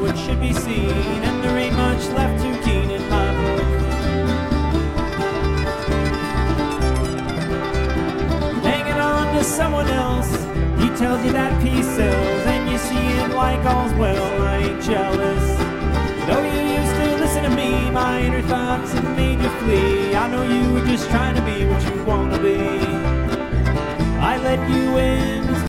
what should be seen, and there ain't much left too keen in my book. Hanging on to someone else, he tells you that peace sells, and you see it like all's well. I ain't jealous. Though you used to listen to me, my inner thoughts have made you flee. I know you were just trying to be what you want to be. I let you in